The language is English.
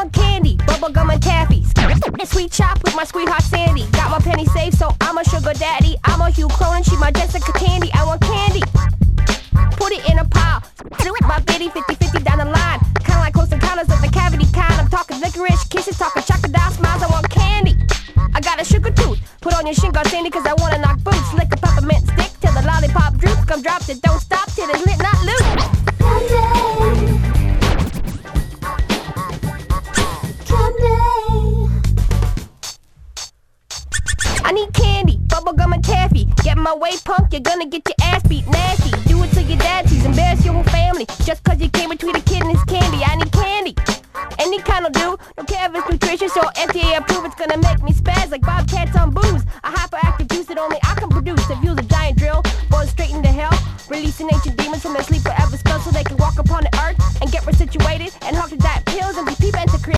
want candy, bubblegum and taffy. Sweet chop with my sweetheart Sandy. Got my penny safe, so I'm a sugar daddy. I'm a Hugh Cronin, she my Jessica Tandy. I want candy. Put it in a pile. My bitty 50-50 down the line. Kinda like close encounters of the cavity kind. I'm talking licorice, kisses, talking crocodile smiles. I want candy. I got a sugar tooth. Put on your shin guard Sandy, cause I wanna knock boots. Lick a peppermint stick till the lollipop droops. Come drop it, don't stop till it's lit, not loose. I need candy, bubblegum and taffy. Get my way, punk, you're gonna get your ass beat nasty. Do it to your daddies, embarrass your whole family. Just cause you came between a kid and his candy. I need candy, any kind will do. Don't care if it's nutritious or FDA approved. It's gonna make me spaz like bobcats on booze. A hyperactive juice that only I can produce. If you's a giant drill, born straight into hell, releasing ancient demons from their sleep forever skull so they can walk upon the earth and get resituated and hawk to that